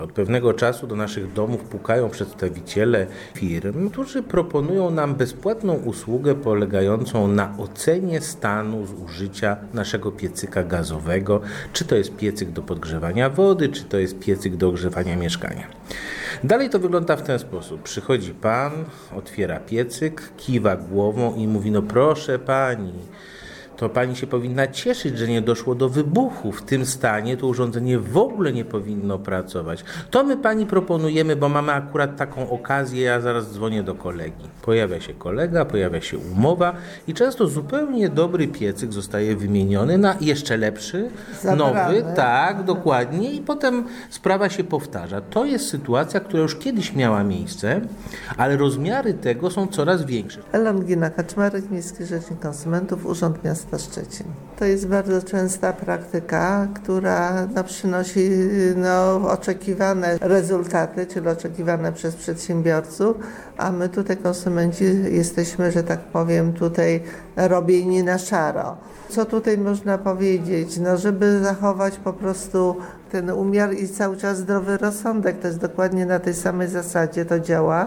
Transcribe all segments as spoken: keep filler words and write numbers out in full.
Od pewnego czasu do naszych domów pukają przedstawiciele firm, którzy proponują nam bezpłatną usługę polegającą na ocenie stanu zużycia naszego piecyka gazowego, czy to jest piecyk do podgrzewania wody, czy to jest piecyk do ogrzewania mieszkania. Dalej to wygląda w ten sposób. Przychodzi pan, otwiera piecyk, kiwa głową i mówi: no proszę pani, to pani się powinna cieszyć, że nie doszło do wybuchu. W tym stanie to urządzenie w ogóle nie powinno pracować. To my pani proponujemy, bo mamy akurat taką okazję, ja zaraz dzwonię do kolegi. Pojawia się kolega, pojawia się umowa i często zupełnie dobry piecyk zostaje wymieniony na jeszcze lepszy, Zabrany. nowy, tak, dokładnie, i potem sprawa się powtarza. To jest sytuacja, która już kiedyś miała miejsce, ale rozmiary tego są coraz większe. Elongina Kaczmarek, Miejski Rzecznik Konsumentów, Urząd Miasta Szczecin. To jest bardzo częsta praktyka, która no, przynosi no, oczekiwane rezultaty, czyli oczekiwane przez przedsiębiorców, a my tutaj konsumenci jesteśmy, że tak powiem, tutaj robieni na szaro. Co tutaj można powiedzieć? No, żeby zachować po prostu ten umiar i cały czas zdrowy rozsądek, to jest dokładnie na tej samej zasadzie to działa.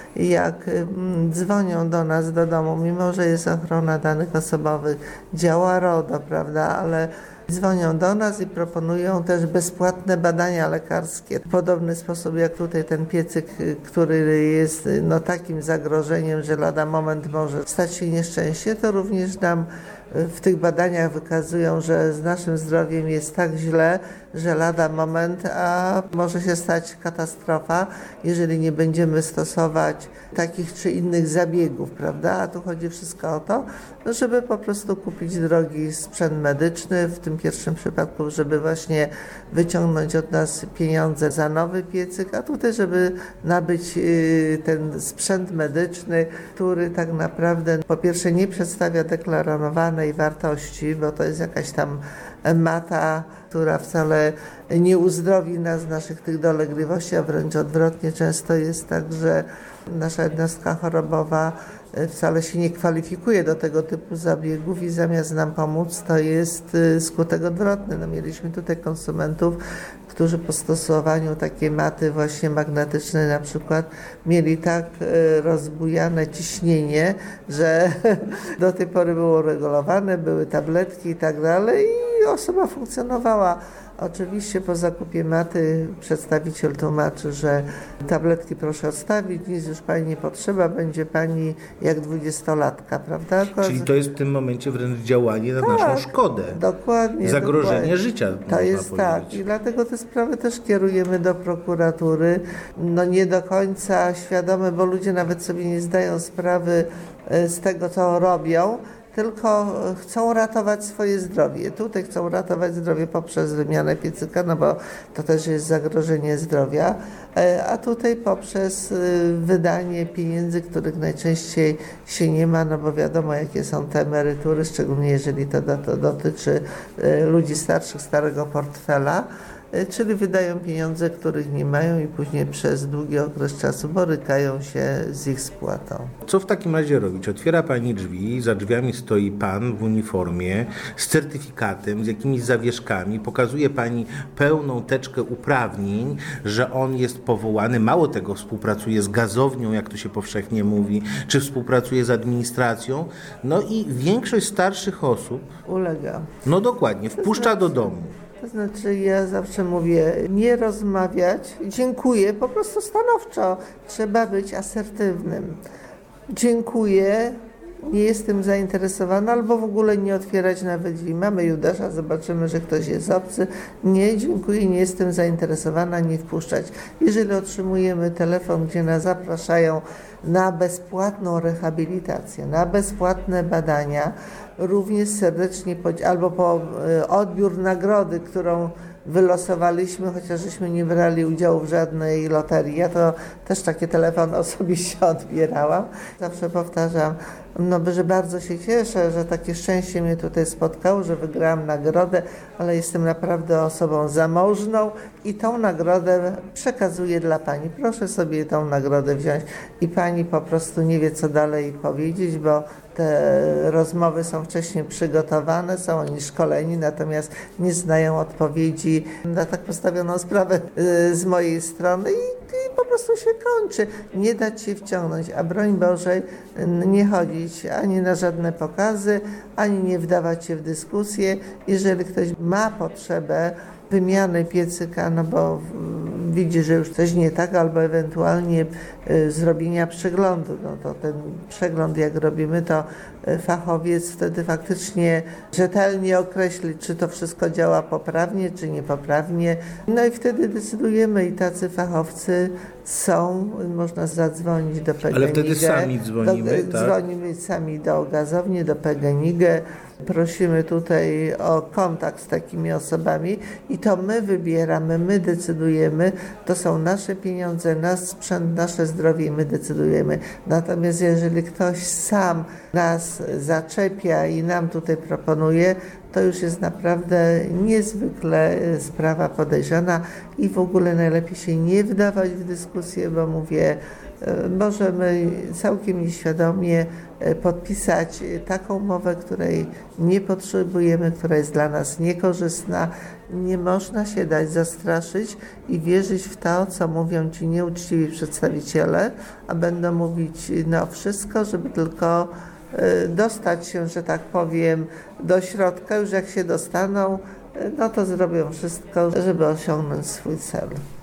Jak dzwonią do nas do domu, mimo że jest ochrona danych osobowych, działa RODO, prawda, ale dzwonią do nas i proponują też bezpłatne badania lekarskie. W podobny sposób jak tutaj ten piecyk, który jest no, takim zagrożeniem, że lada moment może stać się nieszczęście, to również nam w tych badaniach wykazują, że z naszym zdrowiem jest tak źle, że lada moment, a może się stać katastrofa, jeżeli nie będziemy stosować takich czy innych zabiegów, prawda? A tu chodzi wszystko o to, żeby po prostu kupić drogi sprzęt medyczny, w tym pierwszym przypadku, żeby właśnie wyciągnąć od nas pieniądze za nowy piecyk, a tutaj, żeby nabyć ten sprzęt medyczny, który tak naprawdę po pierwsze nie przedstawia deklarowanej wartości, bo to jest jakaś tam mata, która wcale nie uzdrowi nas z naszych tych dolegliwości, a wręcz odwrotnie. Często jest tak, że nasza jednostka chorobowa wcale się nie kwalifikuje do tego typu zabiegów i zamiast nam pomóc, to jest skutek odwrotny. No, mieliśmy tutaj konsumentów, którzy po stosowaniu takiej maty właśnie magnetycznej na przykład mieli tak rozbujane ciśnienie, że do tej pory było regulowane, były tabletki i tak dalej i osoba funkcjonowała. Oczywiście po zakupie maty przedstawiciel tłumaczy, że tabletki proszę odstawić, nic już pani nie potrzeba, będzie pani jak dwudziestolatka, prawda? Czyli to jest w tym momencie wręcz działanie na tak, naszą szkodę. Dokładnie. Zagrożenie dokładnie. życia, To można jest powiedzieć. tak i dlatego te sprawy też kierujemy do prokuratury. No nie do końca świadome, bo ludzie nawet sobie nie zdają sprawy z tego, co robią, tylko chcą ratować swoje zdrowie. Tutaj chcą ratować zdrowie poprzez wymianę piecyka, no bo to też jest zagrożenie zdrowia, a tutaj poprzez wydanie pieniędzy, których najczęściej się nie ma, no bo wiadomo, jakie są te emerytury, szczególnie jeżeli to, to dotyczy ludzi starszych, starego portfela, czyli wydają pieniądze, których nie mają i później przez długi okres czasu borykają się z ich spłatą. Co w takim razie robić? Otwiera pani drzwi, za drzwiami stoi pan w uniformie z certyfikatem, z jakimiś zawieszkami, pokazuje pani pełną teczkę uprawnień, że on jest powołany, mało tego, współpracuje z gazownią, jak to się powszechnie mówi, czy współpracuje z administracją, no i większość starszych osób Ulega. No dokładnie, wpuszcza do domu. To znaczy ja zawsze mówię, nie rozmawiać, dziękuję, po prostu stanowczo. Trzeba być asertywnym. Dziękuję, nie jestem zainteresowana, albo w ogóle nie otwierać nawet drzwi. Mamy Judasza, zobaczymy, że ktoś jest obcy. Nie, dziękuję, nie jestem zainteresowana, nie wpuszczać. Jeżeli otrzymujemy telefon, gdzie nas zapraszają na bezpłatną rehabilitację, na bezpłatne badania, również serdecznie, albo po odbiór nagrody, którą wylosowaliśmy, chociaż żeśmy nie brali udziału w żadnej loterii. Ja to też takie telefony osobiście odbierałam. Zawsze powtarzam, no, że bardzo się cieszę, że takie szczęście mnie tutaj spotkało, że wygrałam nagrodę, ale jestem naprawdę osobą zamożną i tą nagrodę przekazuję dla pani. Proszę sobie tą nagrodę wziąć i pani po prostu nie wie, co dalej powiedzieć, bo te rozmowy są wcześniej przygotowane, są oni szkoleni, natomiast nie znają odpowiedzi na tak postawioną sprawę z mojej strony i i po prostu się kończy. Nie dać się wciągnąć, a broń Bożej nie chodzić ani na żadne pokazy, ani nie wdawać się w dyskusję. Jeżeli ktoś ma potrzebę wymiany piecyka, no bo widzi, że już coś nie tak, albo ewentualnie y, zrobienia przeglądu, no to ten przegląd jak robimy, to y, fachowiec wtedy faktycznie rzetelnie określi, czy to wszystko działa poprawnie, czy niepoprawnie. No i wtedy decydujemy i tacy fachowcy są, można zadzwonić do P G N I G. Ale wtedy sami dzwonimy, do, tak? Dzwonimy sami do gazowni, do P G N I G. Prosimy tutaj o kontakt z takimi osobami i to my wybieramy, my decydujemy, to są nasze pieniądze, nasz sprzęt, nasze zdrowie i my decydujemy. Natomiast jeżeli ktoś sam nas zaczepia i nam tutaj proponuje, to już jest naprawdę niezwykle sprawa podejrzana i w ogóle najlepiej się nie wdawać w dyskusję, bo mówię, możemy całkiem nieświadomie podpisać taką umowę, której nie potrzebujemy, która jest dla nas niekorzystna. Nie można się dać zastraszyć i wierzyć w to, co mówią ci nieuczciwi przedstawiciele, a będą mówić no wszystko, żeby tylko dostać się, że tak powiem, do środka. Już jak się dostaną, no to zrobią wszystko, żeby osiągnąć swój cel.